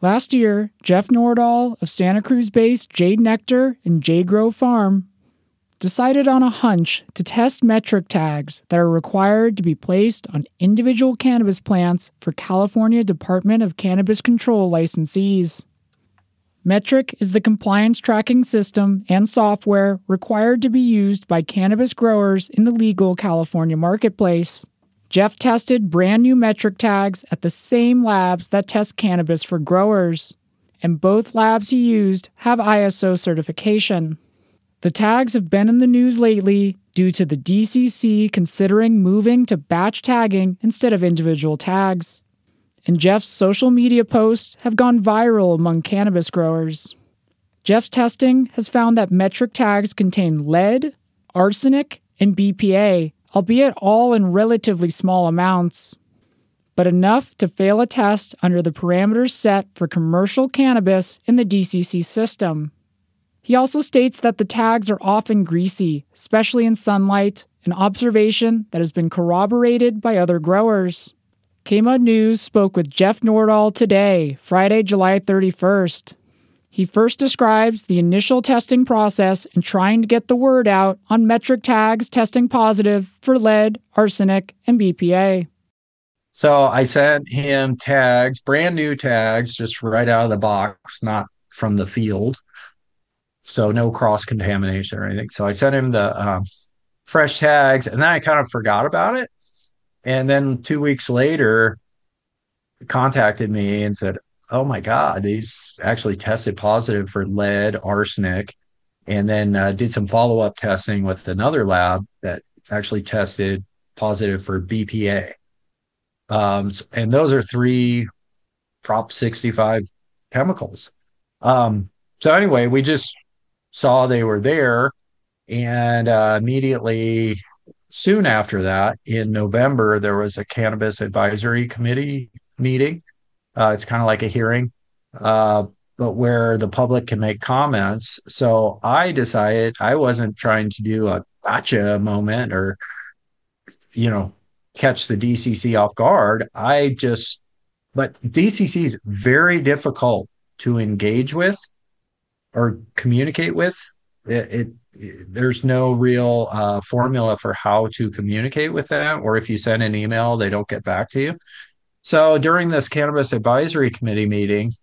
Last year, Jeff Nordahl of Santa Cruz-based Jade Nectar and Jade Grove Farm decided on a hunch to test metric tags that are required to be placed on individual cannabis plants for California Department of Cannabis Control licensees. Metric is the compliance tracking system and software required to be used by cannabis growers in the legal California marketplace. Jeff tested brand new metric tags at the same labs that test cannabis for growers, and both labs he used have ISO certification. The tags have been in the news lately due to the DCC considering moving to batch tagging instead of individual tags. And Jeff's social media posts have gone viral among cannabis growers. Jeff's testing has found that metric tags contain lead, arsenic, and BPA, albeit all in relatively small amounts, but enough to fail a test under the parameters set for commercial cannabis in the DCC system. He also states that the tags are often greasy, especially in sunlight, an observation that has been corroborated by other growers. KMUD News spoke with Jeff Nordahl today, Friday, July 31st. He first describes the initial testing process and trying to get the word out on metric tags testing positive for lead, arsenic, and BPA. So I sent him tags, brand new tags, just right out of the box, not from the field. So no cross-contamination or anything. So I sent him the fresh tags, and then I kind of forgot about it. And then 2 weeks later, he contacted me and said, oh my God, these actually tested positive for lead, arsenic, and then did some follow-up testing with another lab that actually tested positive for BPA. And those are 3 Prop 65 chemicals. So anyway, we just saw they were there, and immediately soon after that, in November, there was a Cannabis Advisory Committee meeting. It's kind of like a hearing, but where the public can make comments. So I decided I wasn't trying to do a gotcha moment or, catch the DCC off guard. But DCC is very difficult to engage with or communicate with. There's no real formula for how to communicate with them, or if you send an email, they don't get back to you. So during this Cannabis Advisory Committee meeting,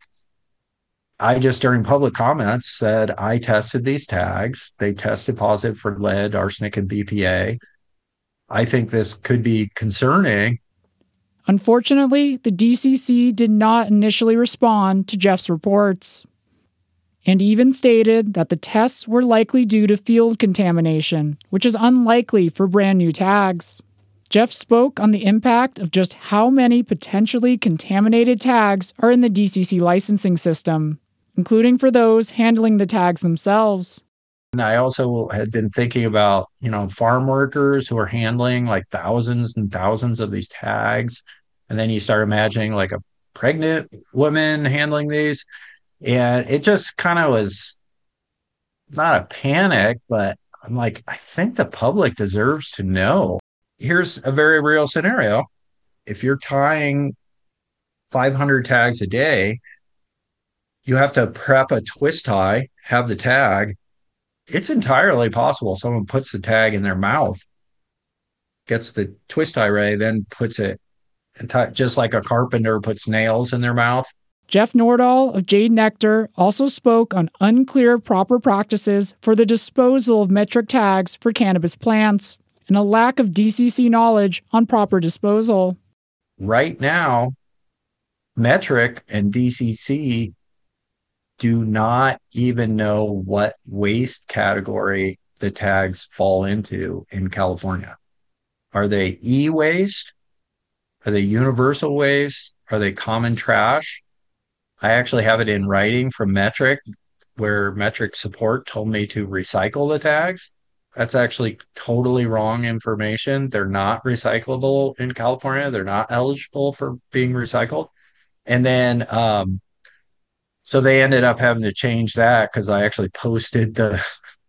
I just, during public comments, said I tested these tags. They tested positive for lead, arsenic, and BPA. I think this could be concerning. Unfortunately, the DCC did not initially respond to Jeff's reports, and even stated that the tests were likely due to field contamination, which is unlikely for brand new tags. Jeff spoke on the impact of just how many potentially contaminated tags are in the DCC licensing system, including for those handling the tags themselves. And I also had been thinking about, farm workers who are handling like thousands and thousands of these tags. And then you start imagining like a pregnant woman handling these. And it just kind of was not a panic, but I'm like, I think the public deserves to know. Here's a very real scenario. If you're tying 500 tags a day, you have to prep a twist tie, have the tag. It's entirely possible someone puts the tag in their mouth, gets the twist tie ray, then puts it, just like a carpenter puts nails in their mouth. Jeff Nordahl of Jade Nectar also spoke on unclear proper practices for the disposal of metric tags for cannabis plants and a lack of DCC knowledge on proper disposal. Right now, Metric and DCC do not even know what waste category the tags fall into in California. Are they e-waste? Are they universal waste? Are they common trash? I actually have it in writing from Metric, where Metric support told me to recycle the tags. That's actually totally wrong information. They're not recyclable in California. They're not eligible for being recycled. And then, so they ended up having to change that because I actually posted the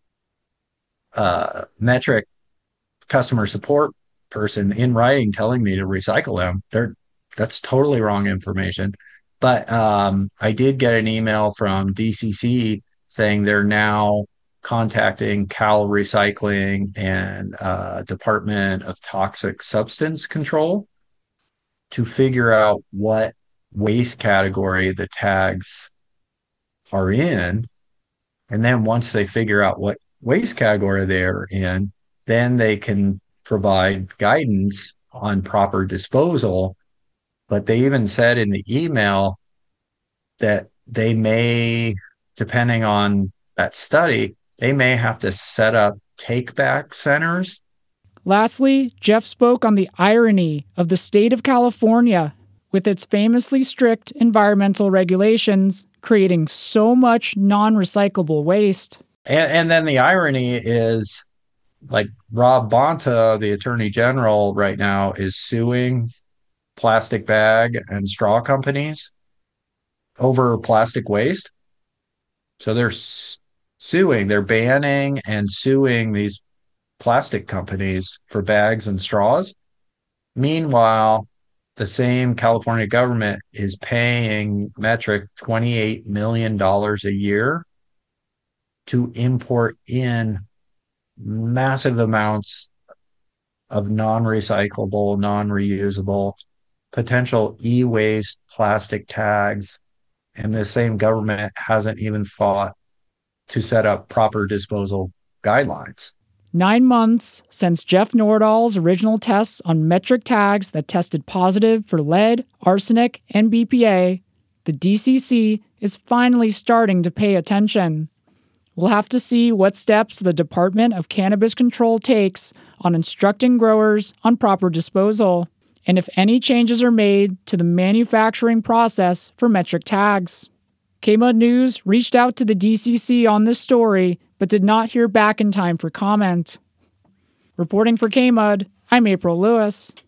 Metric customer support person in writing telling me to recycle them. That's totally wrong information. But I did get an email from DCC saying they're now contacting Cal Recycling and Department of Toxic Substance Control to figure out what waste category the tags are in. And then once they figure out what waste category they're in, then they can provide guidance on proper disposal. But they even said in the email that they may, depending on that study, they may have to set up take back centers. Lastly, Jeff spoke on the irony of the state of California, with its famously strict environmental regulations, creating so much non-recyclable waste. And then the irony is, like, Rob Bonta, the Attorney General, right now is suing plastic bag and straw companies over plastic waste. So they're suing, they're banning and suing these plastic companies for bags and straws. Meanwhile, the same California government is paying Metric $28 million a year to import in massive amounts of non-recyclable, non-reusable, potential e-waste plastic tags. And the same government hasn't even thought to set up proper disposal guidelines. 9 months since Jeff Nordahl's original tests on metric tags that tested positive for lead, arsenic, and BPA, the DCC is finally starting to pay attention. We'll have to see what steps the Department of Cannabis Control takes on instructing growers on proper disposal, and if any changes are made to the manufacturing process for metric tags. KMUD News reached out to the DCC on this story, but did not hear back in time for comment. Reporting for KMUD, I'm April Lewis.